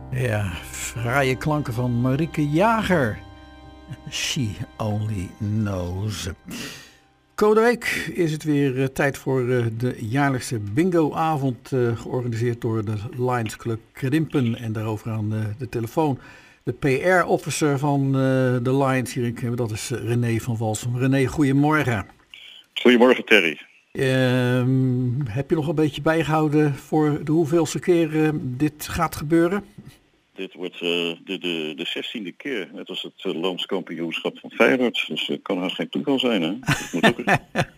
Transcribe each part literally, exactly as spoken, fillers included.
Ja, fraaie klanken van Marieke Jager. She only knows. Komende week is het weer uh, tijd voor uh, de jaarlijkse bingoavond, uh, georganiseerd door de Lions Club Krimpen. En daarover aan uh, de telefoon de P R-officer van uh, de Lions hier, dat is uh, René van Walsum. René, goedemorgen. Goedemorgen, Terry. Uh, heb je nog een beetje bijgehouden voor de hoeveelste keer uh, dit gaat gebeuren? Dit wordt uh, de, de, de zestiende keer, net als het uh, landskampioenschap van Feyenoord. Dus het uh, kan haast geen toeval zijn, hè? Dat moet ook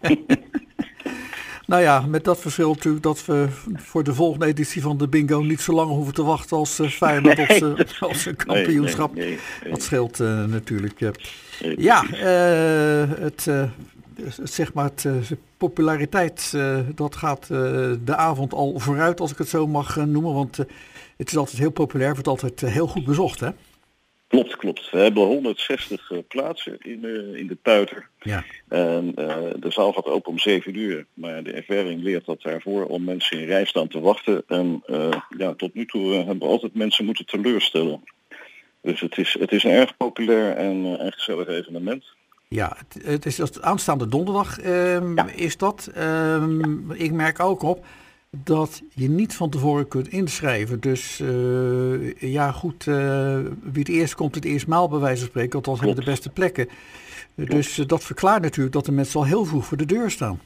Nou ja, met dat verschil natuurlijk dat we voor de volgende editie van de bingo niet zo lang hoeven te wachten als uh, Feyenoord nee, als, uh, als een kampioenschap. Nee, nee, nee. Dat scheelt uh, natuurlijk. Uh. Nee, ja, uh, het, uh, zeg maar het, uh, de populariteit, uh, dat gaat uh, de avond al vooruit, als ik het zo mag uh, noemen. Want uh, het is altijd heel populair, wordt altijd uh, heel goed bezocht, hè? Klopt, klopt. We hebben honderdzestig uh, plaatsen in, uh, in de Puiter. Ja. En uh, de zaal gaat open om zeven uur. Maar de ervaring leert dat daarvoor om mensen in rij staan te wachten. En uh, ja, tot nu toe uh, hebben we altijd mensen moeten teleurstellen. Dus het is, het is een erg populair en uh, een gezellig evenement. Ja, het, het is het aanstaande donderdag um, ja. is dat. Um, ik merk ook op dat je niet van tevoren kunt inschrijven. Dus uh, ja goed, uh, wie het eerst komt het eerst maal bij wijze van spreken. Althans hebben de beste plekken. Klopt. Dus uh, dat verklaart natuurlijk dat de mensen al heel vroeg voor de deur staan.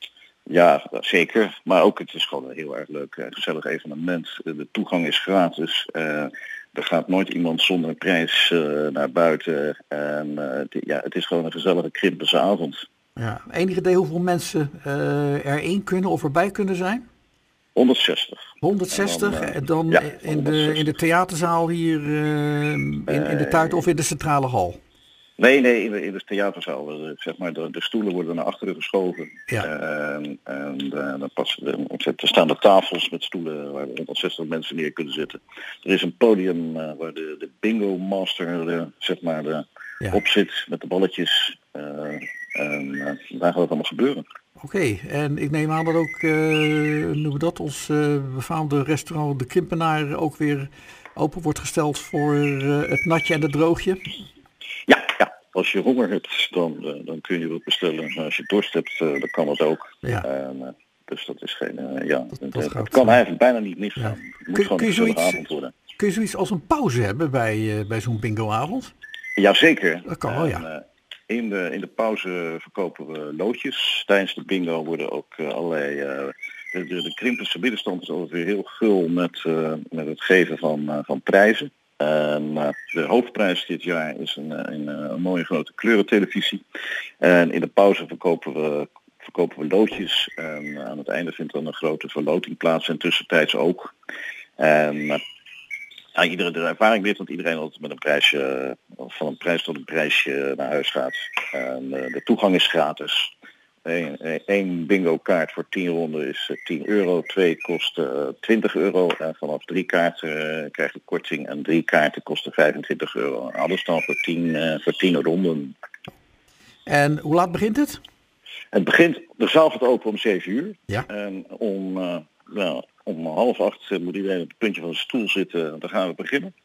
Ja, zeker. Maar ook het is gewoon een heel erg leuk uh, gezellig evenement. Uh, de toegang is gratis. Uh, er gaat nooit iemand zonder een prijs uh, naar buiten. En uh, d- ja, het is gewoon een gezellige Krimpense avond. Ja, enig idee hoeveel mensen uh, erin kunnen of erbij kunnen zijn? honderdzestig. honderdzestig en dan, uh, en dan ja, in, de, in de theaterzaal hier uh, in, in de Tuit of in de centrale hal? Nee, nee, in de, in de theaterzaal. Zeg maar, de, de stoelen worden naar achteren geschoven. Ja. Uh, en uh, dan passen de, er staan de tafels met stoelen waar honderdzestig mensen neer kunnen zitten. Er is een podium uh, waar de, de bingo master uh, zeg maar, uh, ja. op zit met de balletjes. Uh, en uh, daar gaat het allemaal gebeuren. Oké, okay, en ik neem aan dat ook, uh, noemen we dat, ons uh, befaamde restaurant De Krimpenaar ook weer open wordt gesteld voor uh, het natje en het droogje. Ja, ja. Als je honger hebt, dan, uh, dan kun je wat bestellen. En als je dorst hebt, uh, dan kan het ook. Ja. En, uh, dus dat is geen, uh, ja, dat, het, dat het, gaat, het kan uh, eigenlijk bijna niet misgaan. Ja. Het moet kun, gewoon kun een gezellige zoiets, avond worden. Kun je zoiets als een pauze hebben bij, uh, bij zo'n bingoavond? Jazeker. Dat kan wel, ja. En, uh, in, de, in de pauze verkopen we loodjes. Tijdens de bingo worden ook uh, allerlei... Uh, de, de, de Krimpense middenstand is altijd weer heel gul met, uh, met het geven van, uh, van prijzen. En uh, de hoofdprijs dit jaar is een, een, een mooie grote kleurentelevisie. En in de pauze verkopen we, verkopen we loodjes. En aan het einde vindt dan een grote verloting plaats en tussentijds ook. En uh, ja, iedere, de ervaring leert dat iedereen altijd met een prijsje, van een prijs tot een prijsje naar huis gaat. En uh, de toegang is gratis. Eén bingo kaart voor tien ronden is tien euro, twee kost uh, twintig euro en vanaf drie kaarten uh, krijg je korting en drie kaarten kosten vijfentwintig euro. En alles dan voor tien, uh, voor tien ronden. En hoe laat begint het? Het begint, de zaal gaat open om zeven uur. Ja. En om, uh, nou, om half acht uh, moet iedereen op het puntje van zijn stoel zitten, dan gaan we beginnen.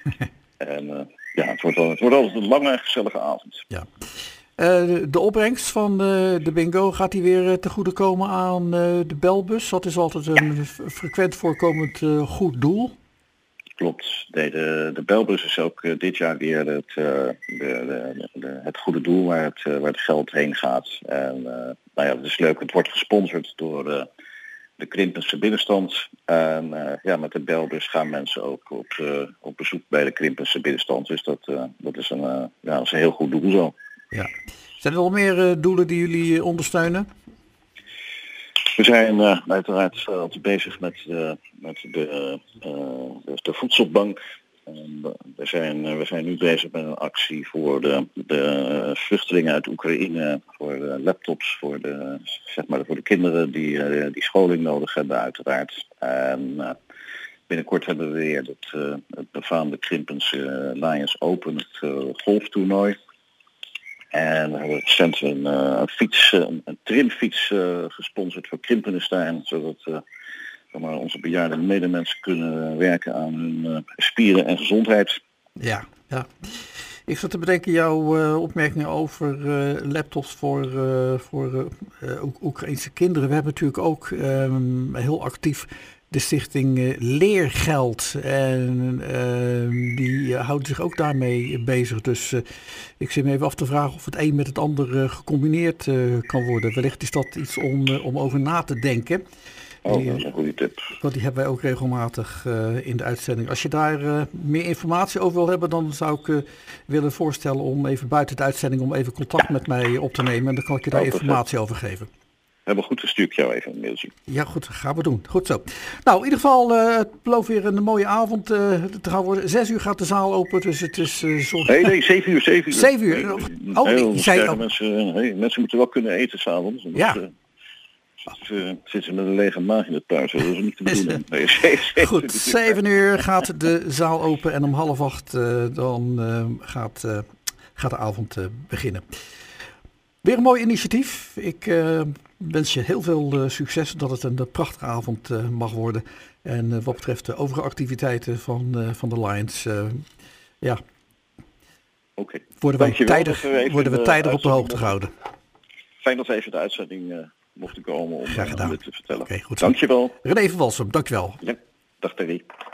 en uh, ja, het wordt, wel, het wordt altijd een lange en gezellige avond. Ja. Uh, de opbrengst van uh, de bingo, gaat die weer uh, te goede komen aan uh, de belbus? Dat is altijd een ja. frequent voorkomend uh, goed doel. Klopt. Nee, de, de belbus is ook uh, dit jaar weer het, uh, de, de, de, het goede doel waar het, uh, waar het geld heen gaat. En uh, nou ja, dat is leuk. Het wordt gesponsord door uh, de Krimpense binnenstand. En uh, ja, met de belbus gaan mensen ook op, uh, op bezoek bij de Krimpense binnenstand. Dus dat, uh, dat, is een, uh, ja, dat is een heel goed doel zo. Ja. Zijn er wel meer uh, doelen die jullie uh, ondersteunen? We zijn uh, uiteraard uh, altijd bezig met, uh, met de, uh, de, de voedselbank. En we, zijn, uh, we zijn nu bezig met een actie voor de, de vluchtelingen uit Oekraïne, voor de laptops, voor de, zeg maar, voor de kinderen die, uh, die scholing nodig hebben uiteraard. En uh, binnenkort hebben we weer het, uh, het befaamde Krimpense Lions Open, het uh, golftoernooi. En we hebben recent een, uh, een fiets, een, een trimfiets uh, gesponsord voor Krimpenestein, zodat uh, maar, onze bejaarde medemensen kunnen werken aan hun uh, spieren en gezondheid. Ja, ja. Ik zat te bedenken jouw uh, opmerkingen over uh, laptops voor, uh, voor uh, Oekraïnse kinderen. We hebben natuurlijk ook um, heel actief de stichting uh, Leergeld. En uh, die uh, houden zich ook daarmee bezig. Dus uh, ik zit me even af te vragen of het een met het ander uh, gecombineerd uh, kan worden. Wellicht is dat iets om, uh, om over na te denken. Oh, dat is een goede tip. Want die hebben wij ook regelmatig uh, in de uitzending. Als je daar uh, meer informatie over wil hebben, dan zou ik uh, willen voorstellen om even buiten de uitzending om even contact met mij op te nemen. En dan kan ik je daar oh, informatie over geven. We hebben goed, gestuurd jou even een mailtje. Ja, goed, gaan we doen. Goed zo. Nou, in ieder geval, uh, het belooft weer een mooie avond uh, te gaan worden. Zes uur gaat de zaal open, dus het is... Uh, zo... Nee, nee, zeven uur, zeven uur. Zeven uur? Oh, heel, ik zei... mensen, hey, mensen moeten wel kunnen eten s'avonds. Ja. Uh, Uh, zitten ze met een lege maag in het thuis. Dat is niet te bedoelen. Nee, zeven, goed, zeven uur gaat de zaal open en om half acht uh, dan uh, gaat, uh, gaat de avond uh, beginnen. Weer een mooi initiatief. Ik uh, wens je heel veel uh, succes dat het een uh, prachtige avond uh, mag worden. En uh, wat betreft de overige activiteiten van, uh, van de Lions, uh, ja, okay. worden, wij tijdig, we worden we tijdig op de hoogte gehouden. Fijn dat we even de uitzending... Uh, mochten komen om, om dit te vertellen. Okay, goed. Dankjewel. René van Walsum, dankjewel. Ja, dag Terry.